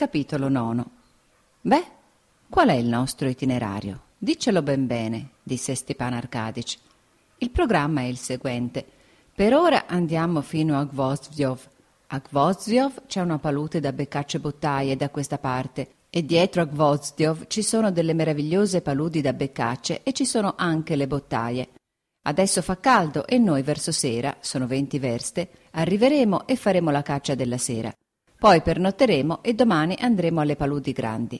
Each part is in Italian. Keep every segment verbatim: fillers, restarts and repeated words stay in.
Capitolo nono. Beh, qual è il nostro itinerario? Diccelo ben bene, disse Stepan Arcadic. Il programma è il seguente. Per ora andiamo fino a Gvozdov. A Gvozdov c'è una palude da beccacce bottaie da questa parte e dietro a Gvozdov ci sono delle meravigliose paludi da beccacce e ci sono anche le bottaie. Adesso fa caldo e noi verso sera, sono venti verste, arriveremo e faremo la caccia della sera. Poi pernotteremo e domani andremo alle paludi grandi.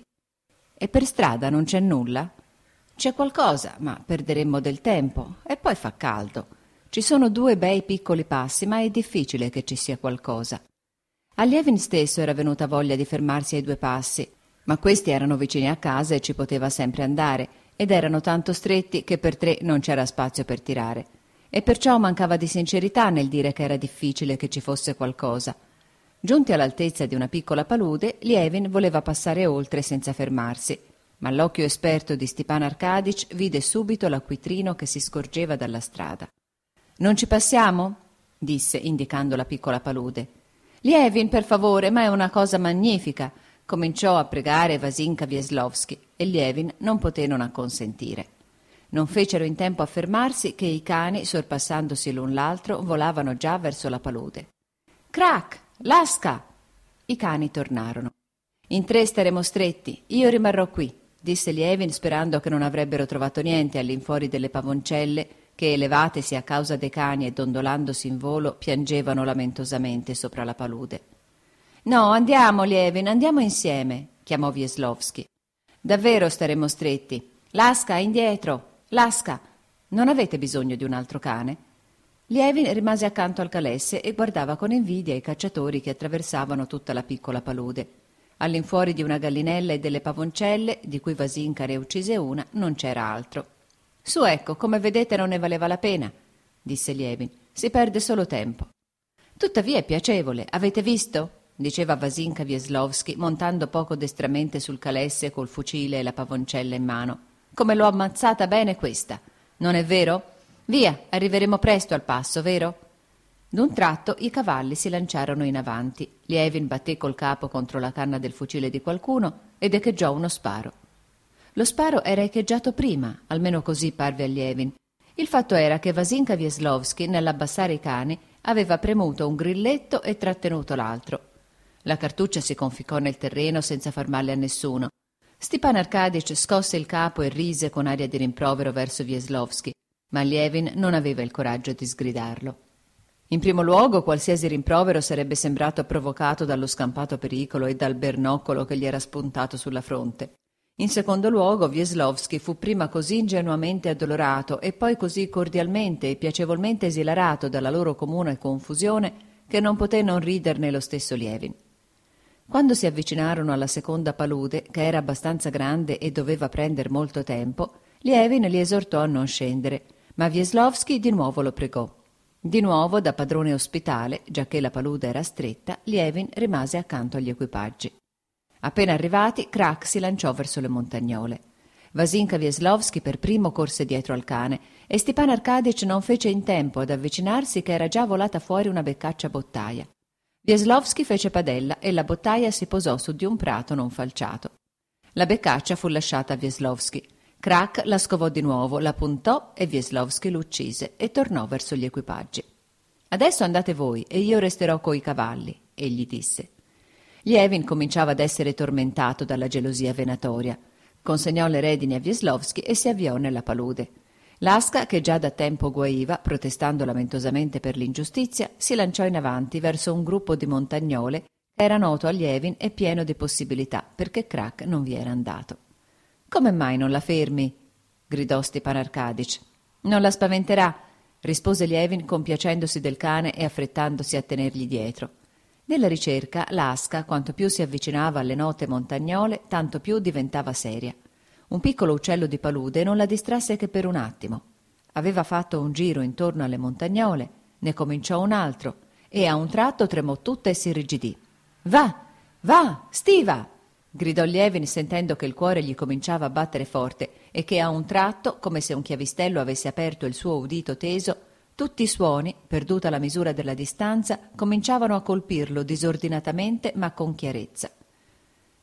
E per strada non c'è nulla? C'è qualcosa, ma perderemmo del tempo e poi fa caldo. Ci sono due bei piccoli passi, ma è difficile che ci sia qualcosa. A Lievin stesso era venuta voglia di fermarsi ai due passi, ma questi erano vicini a casa e ci poteva sempre andare, ed erano tanto stretti che per tre non c'era spazio per tirare. E perciò mancava di sincerità nel dire che era difficile che ci fosse qualcosa. Giunti all'altezza di una piccola palude, Lievin voleva passare oltre senza fermarsi, ma l'occhio esperto di Stepan Arcadic vide subito l'acquitrino che si scorgeva dalla strada. «Non ci passiamo?» disse, indicando la piccola palude. «Lievin, per favore, ma è una cosa magnifica!» cominciò a pregare Vasinka Wiesłowski, e Lievin non poté non acconsentire. Non fecero in tempo a fermarsi che i cani, sorpassandosi l'un l'altro, volavano già verso la palude. «Crac! Laska!» I cani tornarono. «In tre staremo stretti, io rimarrò qui», disse Lievin, sperando che non avrebbero trovato niente all'infuori delle pavoncelle che, elevatesi a causa dei cani e dondolandosi in volo, piangevano lamentosamente sopra la palude. «No, andiamo, Lievin, andiamo insieme», chiamò Wiesłowski. «Davvero staremo stretti. Laska, indietro! Laska! Non avete bisogno di un altro cane?» Lievin rimase accanto al calesse e guardava con invidia i cacciatori che attraversavano tutta la piccola palude. All'infuori di una gallinella e delle pavoncelle, di cui Vasinka ne uccise una, non c'era altro. «Su, ecco, come vedete non ne valeva la pena», disse Lievin. «Si perde solo tempo». «Tuttavia è piacevole, avete visto?» diceva Vasinka Wiesłowski, montando poco destramente sul calesse col fucile e la pavoncella in mano. «Come l'ho ammazzata bene questa, non è vero? Via, arriveremo presto al passo, vero?» D'un tratto i cavalli si lanciarono in avanti. Lievin batté col capo contro la canna del fucile di qualcuno ed echeggiò uno sparo. Lo sparo era echeggiato prima, almeno così parve a Lievin. Il fatto era che Vasinka Wiesłowski, nell'abbassare i cani, aveva premuto un grilletto e trattenuto l'altro. La cartuccia si conficcò nel terreno senza far male a nessuno. Stepan Arcadic scosse il capo e rise con aria di rimprovero verso Wiesłowski, ma Lievin non aveva il coraggio di sgridarlo. In primo luogo, qualsiasi rimprovero sarebbe sembrato provocato dallo scampato pericolo e dal bernoccolo che gli era spuntato sulla fronte. In secondo luogo, Wiesłowski fu prima così ingenuamente addolorato e poi così cordialmente e piacevolmente esilarato dalla loro comune confusione che non poté non riderne lo stesso Lievin. Quando si avvicinarono alla seconda palude, che era abbastanza grande e doveva prender molto tempo, Lievin li esortò a non scendere, ma Wiesłowski di nuovo lo pregò. Di nuovo, da padrone ospitale, giacché la palude era stretta, Lievin rimase accanto agli equipaggi. Appena arrivati, Crac si lanciò verso le montagnole. Vasinka Wiesłowski per primo corse dietro al cane e Stepan Arcadic non fece in tempo ad avvicinarsi che era già volata fuori una beccaccia bottaia. Wiesłowski fece padella e la bottaia si posò su di un prato non falciato. La beccaccia fu lasciata a Wiesłowski. Crac la scovò di nuovo, la puntò e Wiesłowski l'uccise e tornò verso gli equipaggi. «Adesso andate voi e io resterò coi cavalli», egli disse. Lievin cominciava ad essere tormentato dalla gelosia venatoria. Consegnò le redini a Wiesłowski e si avviò nella palude. Laska, che già da tempo guaiva, protestando lamentosamente per l'ingiustizia, si lanciò in avanti verso un gruppo di montagnole che era noto a Lievin e pieno di possibilità, perché Crac non vi era andato. «Come mai non la fermi?» gridò Stepan Arcadic. «Non la spaventerà», rispose Lievin compiacendosi del cane e affrettandosi a tenergli dietro. Nella ricerca, Laska, quanto più si avvicinava alle note montagnole, tanto più diventava seria. Un piccolo uccello di palude non la distrasse che per un attimo. Aveva fatto un giro intorno alle montagnole, ne cominciò un altro, e a un tratto tremò tutta e si irrigidì. «Va! Va! Stiva!» gridò Lievin, sentendo che il cuore gli cominciava a battere forte e che a un tratto, come se un chiavistello avesse aperto il suo udito teso, tutti i suoni, perduta la misura della distanza, cominciavano a colpirlo disordinatamente ma con chiarezza.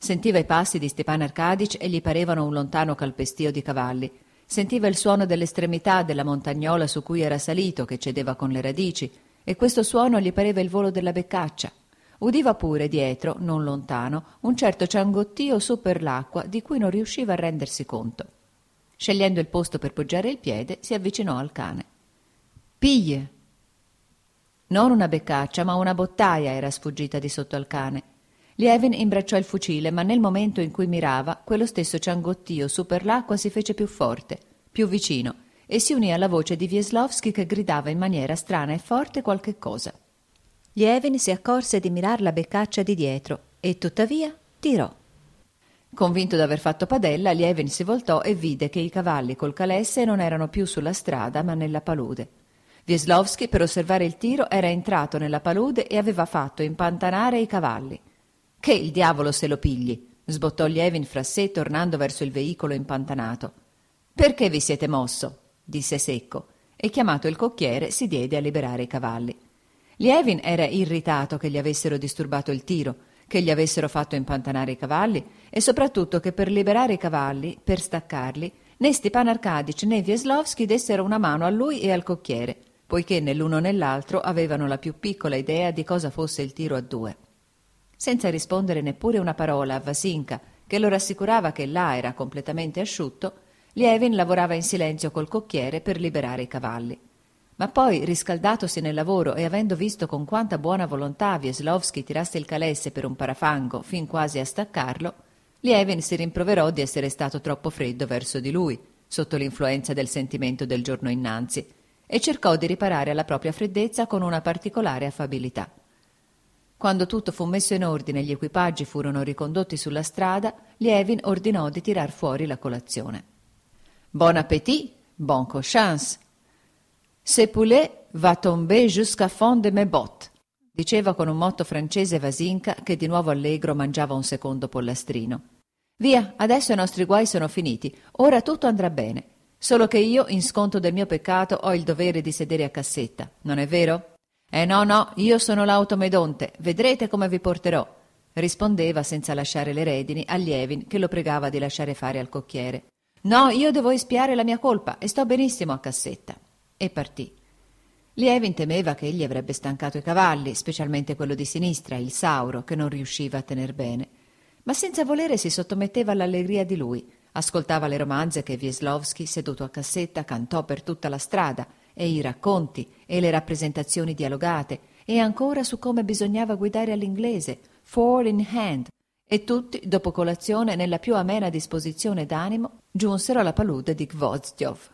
Sentiva i passi di Stepan Arcadic e gli parevano un lontano calpestio di cavalli. Sentiva il suono dell'estremità della montagnola su cui era salito, che cedeva con le radici, e questo suono gli pareva il volo della beccaccia. Udiva pure dietro, non lontano, un certo ciangottio su per l'acqua di cui non riusciva a rendersi conto. Scegliendo il posto per poggiare il piede, si avvicinò al cane. «Piglie!» Non una beccaccia, ma una bottaia era sfuggita di sotto al cane. Lievin imbracciò il fucile, ma nel momento in cui mirava, quello stesso ciangottio su per l'acqua si fece più forte, più vicino, e si unì alla voce di Wieslowski che gridava in maniera strana e forte qualche cosa. Lievin si accorse di mirar la beccaccia di dietro e, tuttavia, tirò. Convinto d'aver fatto padella, Lievin si voltò e vide che i cavalli col calesse non erano più sulla strada, ma nella palude. Wieslowski, per osservare il tiro, era entrato nella palude e aveva fatto impantanare i cavalli. «Che il diavolo se lo pigli!» sbottò Lievin fra sé, tornando verso il veicolo impantanato. «Perché vi siete mosso?» disse secco, e chiamato il cocchiere si diede a liberare i cavalli. Lievin era irritato che gli avessero disturbato il tiro, che gli avessero fatto impantanare i cavalli e soprattutto che per liberare i cavalli, per staccarli, né Stepan Arcadic né Wieslowski dessero una mano a lui e al cocchiere, poiché né l'uno né l'altro avevano la più piccola idea di cosa fosse il tiro a due. Senza rispondere neppure una parola a Vasinka, che lo rassicurava che là era completamente asciutto, Lievin lavorava in silenzio col cocchiere per liberare i cavalli. Ma poi, riscaldatosi nel lavoro e avendo visto con quanta buona volontà Wieslowski tirasse il calesse per un parafango fin quasi a staccarlo, Lievin si rimproverò di essere stato troppo freddo verso di lui, sotto l'influenza del sentimento del giorno innanzi, e cercò di riparare alla propria freddezza con una particolare affabilità. Quando tutto fu messo in ordine e gli equipaggi furono ricondotti sulla strada, Lievin ordinò di tirar fuori la colazione. «Bon appétit, bon cochance. Ce poulet va tomber jusqu'à fond de mes bottes», diceva con un motto francese Vasinka, che di nuovo allegro mangiava un secondo pollastrino. «Via, adesso i nostri guai sono finiti, ora tutto andrà bene. Solo che io, in sconto del mio peccato, ho il dovere di sedere a cassetta, non è vero?» «Eh no, no, io sono l'automedonte, vedrete come vi porterò», rispondeva senza lasciare le redini a Lievin, che lo pregava di lasciare fare al cocchiere. «No, io devo espiare la mia colpa e sto benissimo a cassetta». E partì. Lievin temeva che egli avrebbe stancato i cavalli, specialmente quello di sinistra, il Sauro, che non riusciva a tener bene. Ma senza volere si sottometteva all'allegria di lui, ascoltava le romanze che Wieslowski, seduto a cassetta, cantò per tutta la strada, e i racconti e le rappresentazioni dialogate, e ancora su come bisognava guidare all'inglese, four in hand, e tutti, dopo colazione, nella più amena disposizione d'animo, giunsero alla palude di Gvozdov.